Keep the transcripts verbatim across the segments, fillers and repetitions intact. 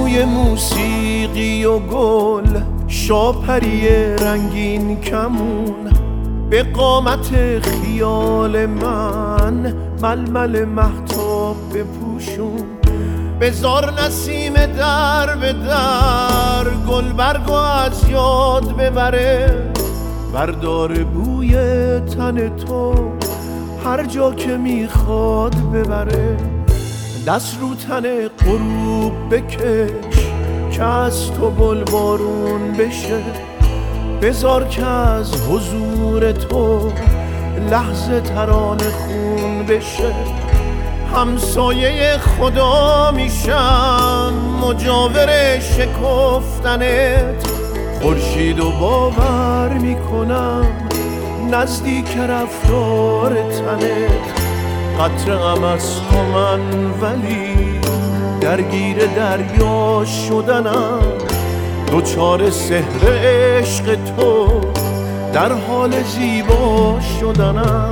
بانوی موسیقی و گل، شاپری رنگین کمون، به قامت خیال من ململ مهتاب بپوشون. بذار نسیم در به در گل برگو از یاد ببره، بردار بوی تن تو هر جا که میخواد ببره. دست رو تن غروب بکش که از تو گل بارون بشه، بذار که از حضور تو لحظه ترانه خون بشه. همسایه خدا میشم مجاور شکفتنت، خورشید و باور میکنم نزدیک رفتار تنت. قطره غم از تو من ولی درگیر دریا شدنم، دوچار سحر عشق تو در حال زیبا شدنم.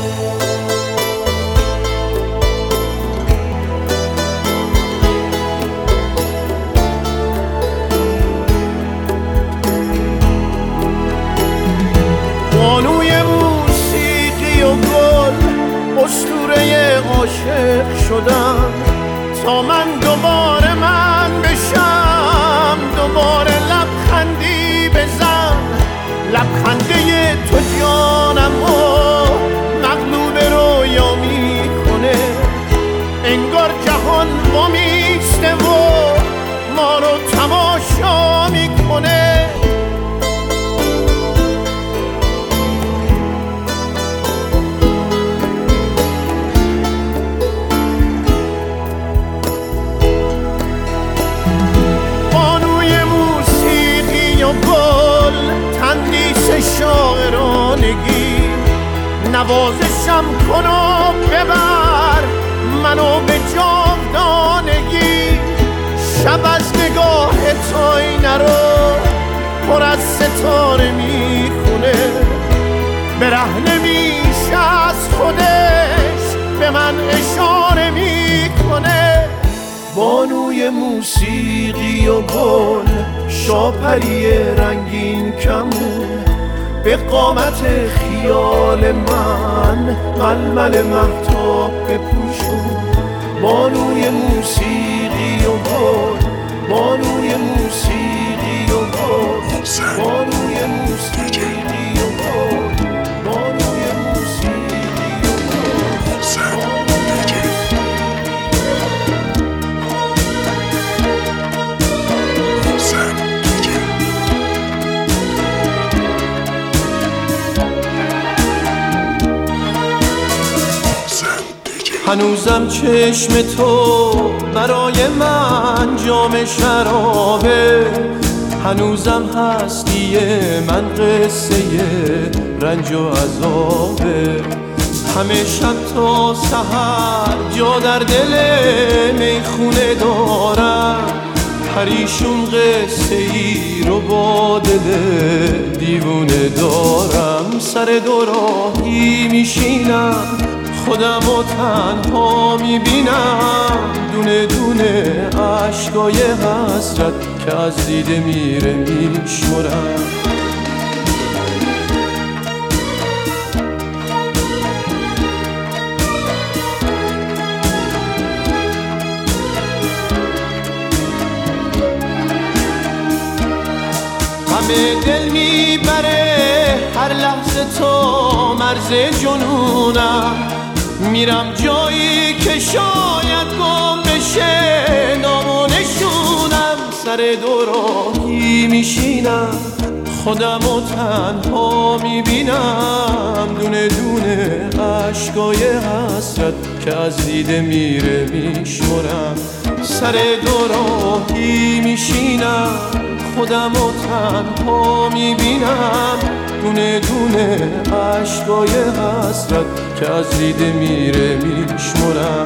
بانوی موسیقی و گل، اسطوره عاشق شدم تا من دوباره من بشم. دوباره لبخندی بزن، لبخنده تو جانمو مغلوب رویا میکنه. انگار جهان وامیسته و ما رو تماشا میکنه. شاعرانگی نوازشم کن و ببر منو به جاودانگی. شب از نگاه تو اینه رو پر از ستاره میخونه، برهنه میشه از خودش به من اشاره میکنه. بانوی موسیقی و گل، شاپری رنگین کمون، به قامت خیال من ململ مهتاب بپوشون. بانوی موسیقی و گل، بانوی موسیقی و گل، بانوی موسیقی و گل، بانوی موسیقی و گل. هنوزم چشم تو برای من جام شرابه، هنوزم هستی من قصه رنج و عذابه. همه شب تا سحر جا در دل میخونه دارم، پریشون قصه ای رو با دل دیوونه دارم. سر دو راهی میشینم خودم و تنها میبینم، دونه دونه عشقای حسرت که از دیده میره میشمرم. همه دل میبره هر لحظه تو مرز جنونم، میرم جایی که شاید گم بشه نام و نشونم. سر دو راهی میشینم خودم و تنها میبینم، دونه دونه عشقای حسرت که از دیده میره میشمرم. سر دو راهی میشینم خودم و تنها میبینم، دونه دونه عشقای حسرت که از دیده میره میشمرم.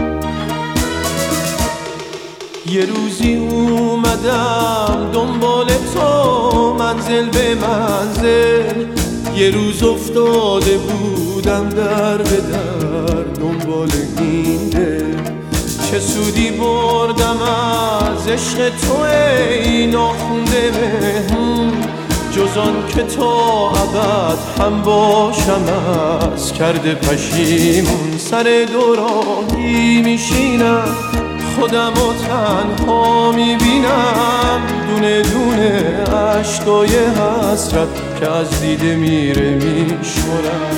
یه روزی اومدم دنبال تو منزل به منزل، یه روز افتاده بودم در به در دنبال این دل. چه سودی بردم از عشق تو ای ناخونده مهمون، جز آن که تا ابد هم باشم از کرده پشیمون. سر دوراهی میشینم خودم و تنها میبینم، دونه دونه عشقای حسرت که از دیده میره میشمرم.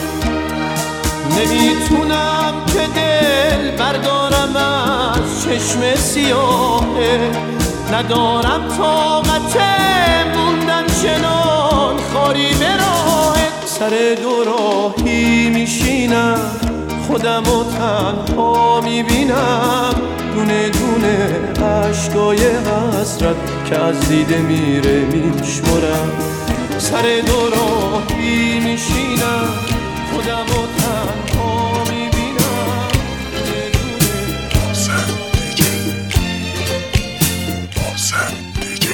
نمیتونم که دل بردارم از چشم سیاهه، ندارم طاقت موندن چنان خاری به راهت. سر دوراهی میشینم خودم و تنها میبینم، دونه دونه عشقای حسرت که از دیده میره میشمرم. سر دوراهی میشینم خودم و تنها میبینم، دونه دونه. بازم دیگه بازم دیگه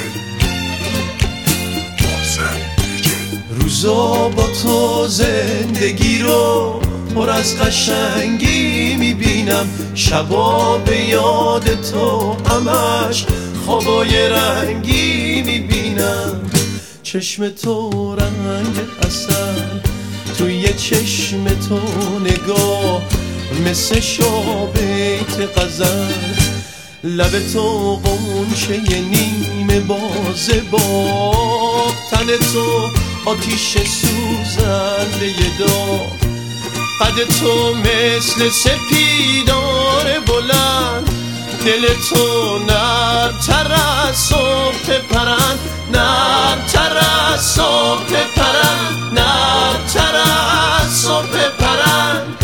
بازم دیگه روزا با تو زندگی رو پر از قشنگی میبینم، شبا به یاد تو همش خوابای رنگی میبینم. چشم تو رنگ عسل، توی چشم تو نگاه مثل شابیت غزل، لب تو قنچه نیمه باز باد، تن تو آتیش سوزنده داغ، قد تو مثل سپیدار بلند، دل تو نرم‌تر از صبح پرند، نرم‌تر از صبح پرند، نرم‌تر از صبح پرند.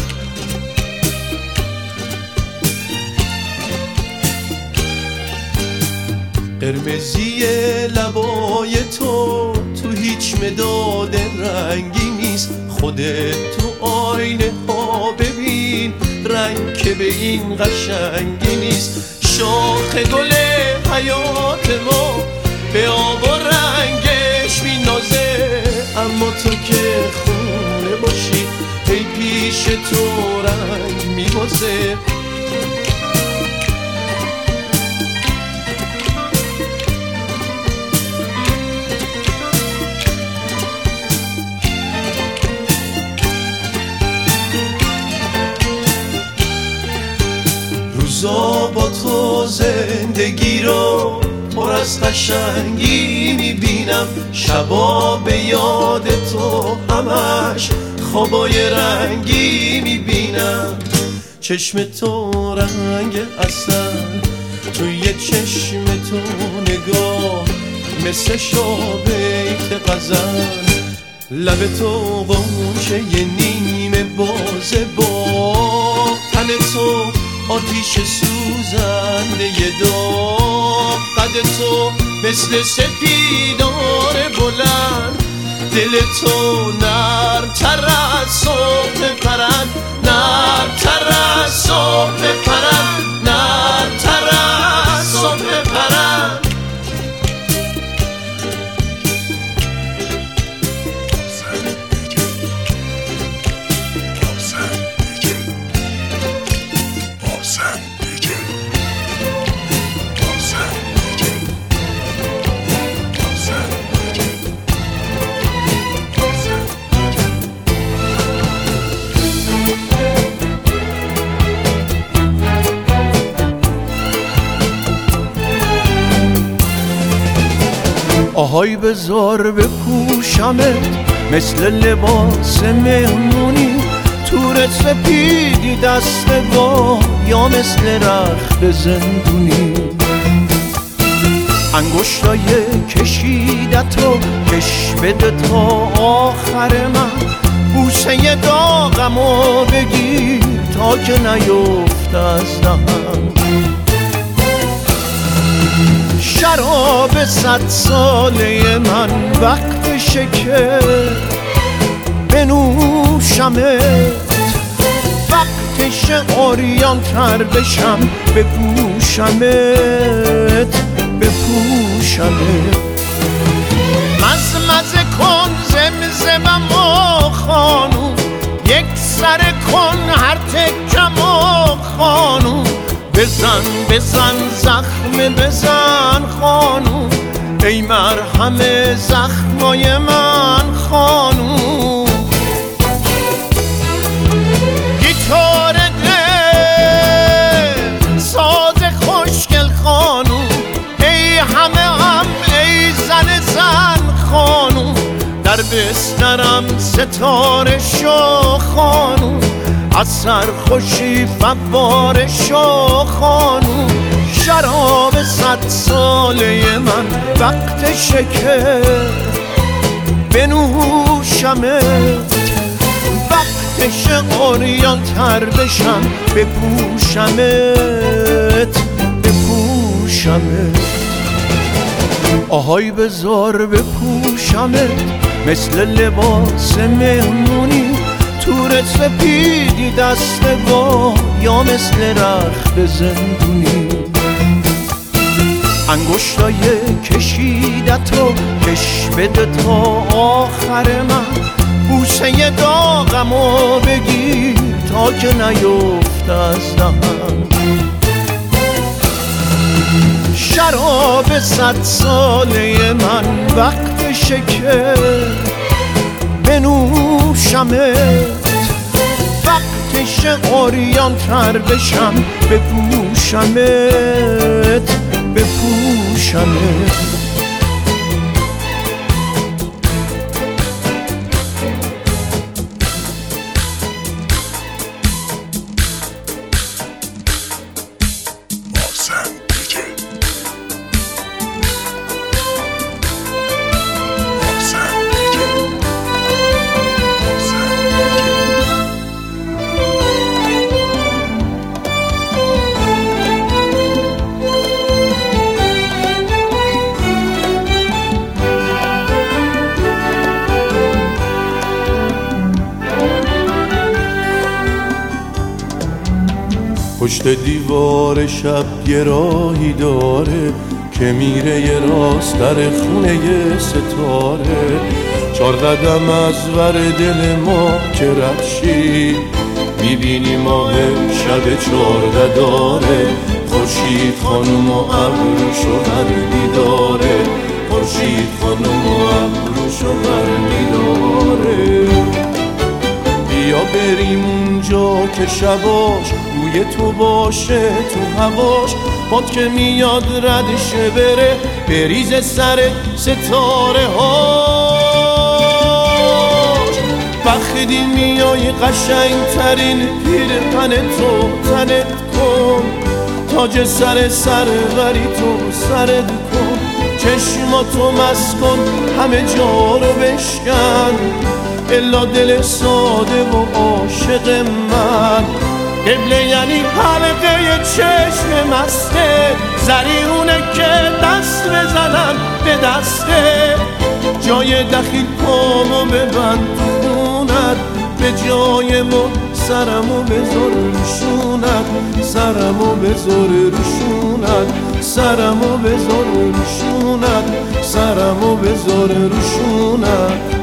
قرمزی لبای تو تو هیچ مداد رنگی نیست، خودت تو آینه ها ببین رنگ که به این قشنگی نیست. شاخ گل حیات ما به آب و رنگش مینازه، اما تو که خونه باشی ای پیش تو رنگ میبازه. روزا با تو زندگی رو پر از قشنگی میبینم، شبا به یاد تو همش خوابای رنگی میبینم. چشم تو رنگ عسل، توی چشم تو نگاه مثل شابیت غزل، لب تو قنچه نیمه باز با، تن تو آتیش سوزنده داغ، قد تو مثل سپیدار بلند، دل تو نرم‌تر از صبح پرند، نرم‌تر از صبح پرند، نرم‌تر از صبح پرند. آهای بذار بپوشمت مثل لباس مهمونی، تور سپیدی دست با یا مثل رخت زندونی، انگشتای کشیدتو کش بده تا آخر من، بوسه داغمو بگیر تا که نیفت از دهن. شراب صد ساله من وقتشه که بنوشمت، وقتشه عریان تر بشم بپوشمت بپوشمت. مزمزه کن زمزمم و خانوم، یک سر کن هر تکم و خانوم، بزن بزن زخم بزن خانوم، ای مرهم زخمای من خانوم. گیتار دل ساز خوشگل خانوم، ای همه هم ای زن زن خانوم. در بسترم ستاره شو خانوم، از سرخوشی فواره شو خانوم. شراب صد ساله من وقت شکر بنوشمت، وقتش عریان تر بشم بپوشمت بپوشمت. آهای بذار بپوشمت مثل لباس مهمونی، تور سپیدی دست با یا مثل رخت زندونی. انگشتای کشیدتو کش بده تا آخر من، بوسه داغمو بگیر تا که نیفت از دهن. شراب صد ساله من وقت شکر بنوشمت، وقتش عریان تر بشم بپوشمت بپوشمت. پشت دیوار شب یه راهی داره که میره یه راست در خونه یه ستاره. چار قدم از ور دل ما که رفشی میبینی ماه شب چارده داره. خورشید خانوم و ابروشو برمی داره، خورشید خانوم و ابروشو برمی داره. بیا بریم اونجا که شباش روی تو باشه تو هواش، باد که میاد ردشه بره بریز سر ستاره هاش. وقتی میای قشنگ ترین پیرهن تو تنت کن، تاج سر سروری تو سرت کن. چشماتو مست کن همه جا رو بشکن، الا دل ساده و عاشق من. قبله یعنی حلقه چشم مسته، زریونه که دست بزنم به دسته. جای دخیل پامو ببند تو خونت، به جای ما سرمو بذار روشونت، سرمو بذار روشونت، سرمو بذار روشونت، سرمو بذار روشونت.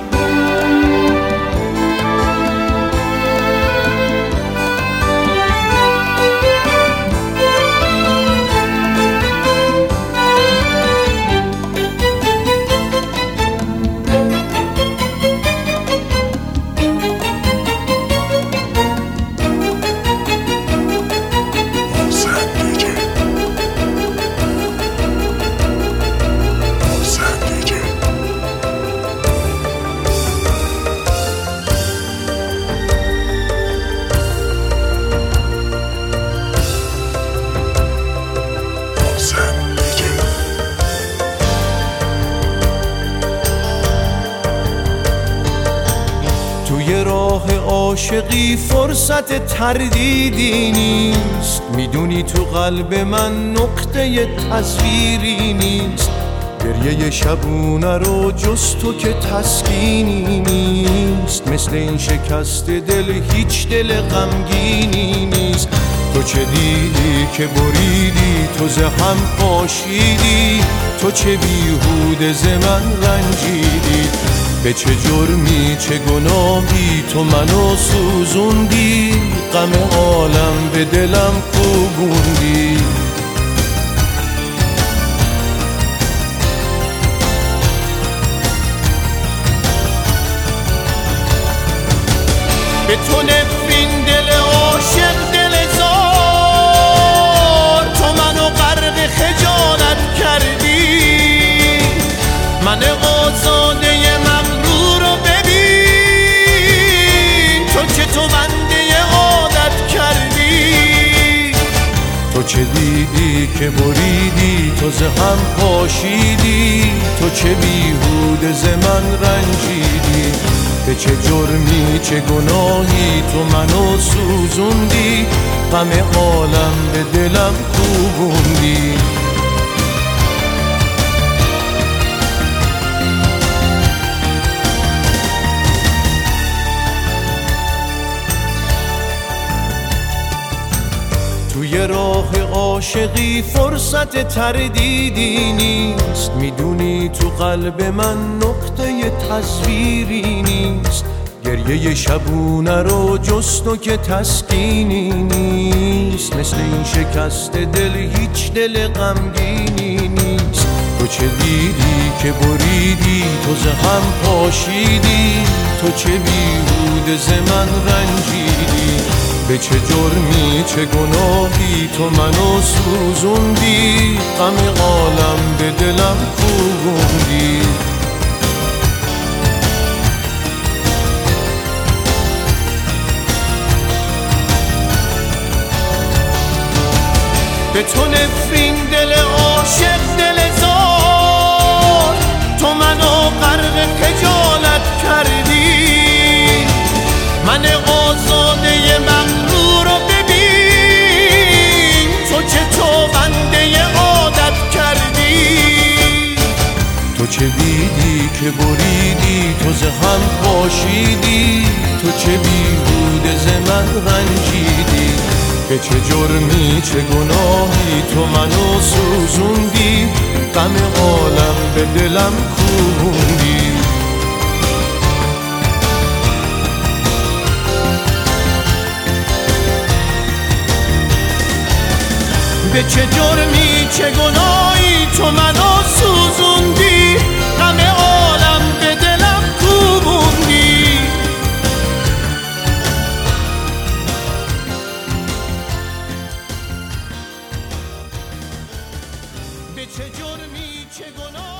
توی راه عاشقی فرصت تردیدی نیست، میدونی تو قلب من نقطه تصویری نیست. گریه شبونه رو جز تو که تسکینی نیست، مثل این شکست دل هیچ دل غمگینی نیست. تو چه دیدی که بریدی، تو ز هم پاشیدی، تو چه بیهوده ز من رنجیدی. به چه جرمی چه گناهی تو منو سوزوندی، غم عالم به دلم کوبوندی. به تو نفرین دل عاشق دل زار، تو منو غرق خجالت کردی. من آزاده مغرور رو ببین، تو که تو بنده عادت کردی. تو چه دیدی که بریدی، تو ز هم پاشیدی، تو چه بیهوده ز من رنجیدی. به چه جرمی چه گناهی تو منو سوزوندی، غم عالم به دلم کوبوندی. توی راه عاشقی فرصت تردیدی نیست، میدونی تو قلب من نقطه تصویری نیست. گریه شبونه رو جز تو که تسکینی نیست، مثل این شکست دل هیچ دل غمگینی نیست. تو چه دیدی که بریدی، تو ز هم پاشیدی، تو چه بیهوده ز من رنجیدی. به چه جرمی چه گناهی تو منو سوزوندی، غم عالم به دلم کوبوندی. به تو نفرین دل عاشق دل زار، تو منو غرق خجالت کردی. من آزاده مغرور رو ببین، تو چه تو بنده عادت کردی. تو چه دیدی که بریدی، تو ز هم پاشیدی، تو چه بیهوده ز من رنجیدی. به چه جرمی چه گناهی تو منو سوزوندی، غم عالم به دلم کوبوندی. به چه جرمی چه گناهی تو منو سوزوندی، غم عالم به دلم کوبوندی. به چه جرمی چه گناهی